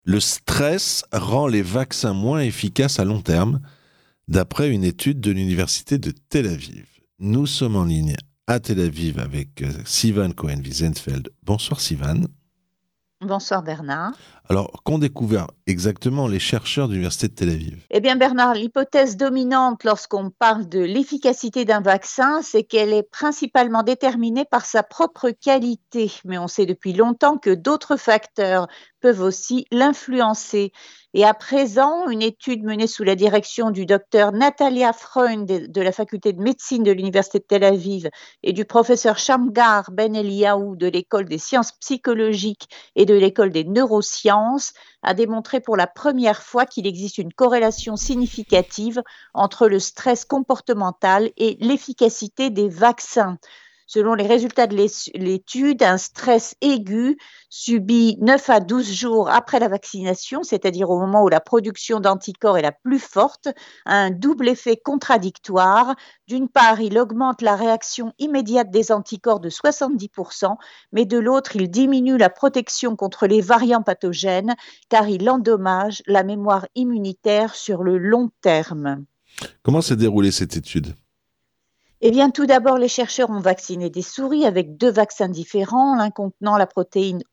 Le stress rend les vaccins moins efficaces à long terme, d'après une étude de l'université de Tel Aviv. Nous sommes en ligne à Tel Aviv avec Sivan Cohen-Wiesenfeld. Bonsoir Sivan. Bonsoir Bernard. Alors, qu'ont découvert exactement les chercheurs de l'université de Tel Aviv? Eh bien Bernard, l'hypothèse dominante lorsqu'on parle de l'efficacité d'un vaccin, c'est qu'elle est principalement déterminée par sa propre qualité. Mais on sait depuis longtemps que d'autres facteurs peuvent aussi l'influencer. Et à présent, une étude menée sous la direction du docteur Natalia Freund de la faculté de médecine de l'université de Tel Aviv et du professeur Shamgar Ben Eliaou de l'école des sciences psychologiques et de l'école des neurosciences a démontré pour la première fois qu'il existe une corrélation significative entre le stress comportemental et l'efficacité des vaccins. Selon les résultats de l'étude, un stress aigu subi 9 à 12 jours après la vaccination, c'est-à-dire au moment où la production d'anticorps est la plus forte, a un double effet contradictoire. D'une part, il augmente la réaction immédiate des anticorps de 70%, mais de l'autre, il diminue la protection contre les variants pathogènes car il endommage la mémoire immunitaire sur le long terme. Comment s'est déroulée cette étude? Eh bien, tout d'abord, les chercheurs ont vacciné des souris avec deux vaccins différents, l'un contenant la protéine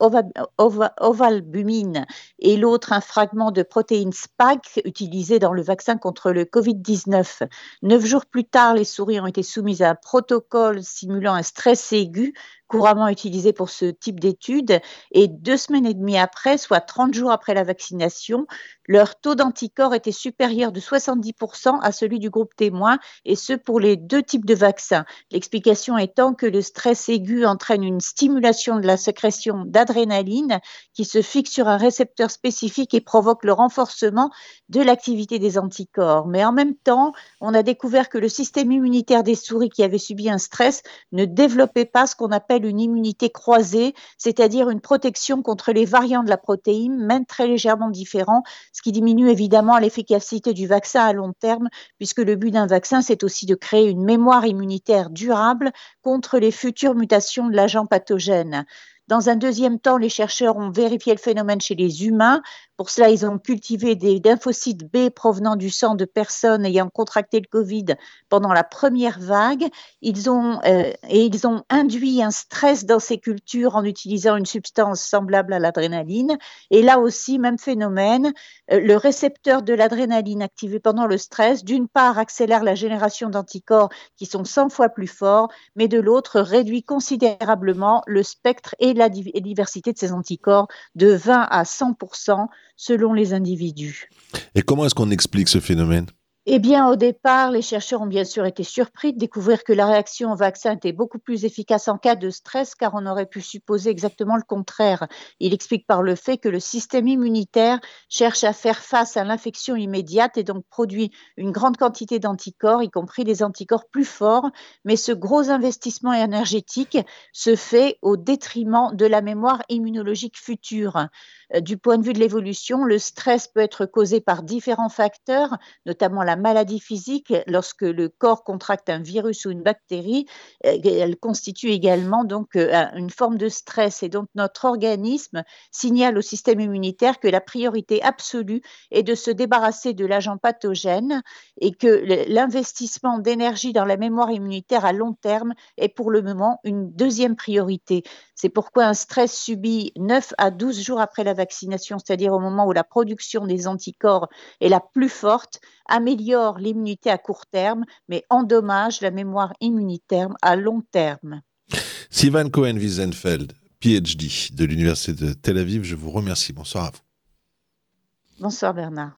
ovalbumine et l'autre un fragment de protéine Spike utilisé dans le vaccin contre le Covid-19. 9 jours plus tard, les souris ont été soumises à un protocole simulant un stress aigu couramment utilisé pour ce type d'étude et 2 semaines et demie après, soit 30 jours après la vaccination, leur taux d'anticorps était supérieur de 70% à celui du groupe témoin et ce pour les deux types de vaccins. L'explication étant que le stress aigu entraîne une stimulation de la sécrétion d'adrénaline qui se fixe sur un récepteur spécifique et provoque le renforcement de l'activité des anticorps. Mais en même temps, on a découvert que le système immunitaire des souris qui avaient subi un stress ne développait pas ce qu'on appelle une immunité croisée, c'est-à-dire une protection contre les variants de la protéine, même très légèrement différents, ce qui diminue évidemment l'efficacité du vaccin à long terme, puisque le but d'un vaccin, c'est aussi de créer une mémoire immunitaire durable contre les futures mutations de l'agent pathogène. Dans un deuxième temps, les chercheurs ont vérifié le phénomène chez les humains. Pour cela, ils ont cultivé des lymphocytes B provenant du sang de personnes ayant contracté le Covid pendant la première vague. Ils ont induit un stress dans ces cultures en utilisant une substance semblable à l'adrénaline. Et là aussi, même phénomène, le récepteur de l'adrénaline activé pendant le stress, d'une part, accélère la génération d'anticorps qui sont 100 fois plus forts, mais de l'autre, réduit considérablement le spectre et la diversité de ces anticorps de 20 à 100% selon les individus. Et comment est-ce qu'on explique ce phénomène? Eh bien, au départ, les chercheurs ont bien sûr été surpris de découvrir que la réaction au vaccin était beaucoup plus efficace en cas de stress, car on aurait pu supposer exactement le contraire. Il explique par le fait que le système immunitaire cherche à faire face à l'infection immédiate et donc produit une grande quantité d'anticorps, y compris des anticorps plus forts, mais ce gros investissement énergétique se fait au détriment de la mémoire immunologique future. Du point de vue de l'évolution, le stress peut être causé par différents facteurs, notamment la maladie physique. Lorsque le corps contracte un virus ou une bactérie, elle constitue également donc une forme de stress. Et donc notre organisme signale au système immunitaire que la priorité absolue est de se débarrasser de l'agent pathogène et que l'investissement d'énergie dans la mémoire immunitaire à long terme est pour le moment une deuxième priorité. C'est pourquoi un stress subi 9 à 12 jours après la vaccination, c'est-à-dire au moment où la production des anticorps est la plus forte, améliore l'immunité à court terme, mais endommage la mémoire immunitaire à long terme. Sivan Cohen-Wiesenfeld, PhD de l'université de Tel Aviv, je vous remercie. Bonsoir à vous. Bonsoir Bernard.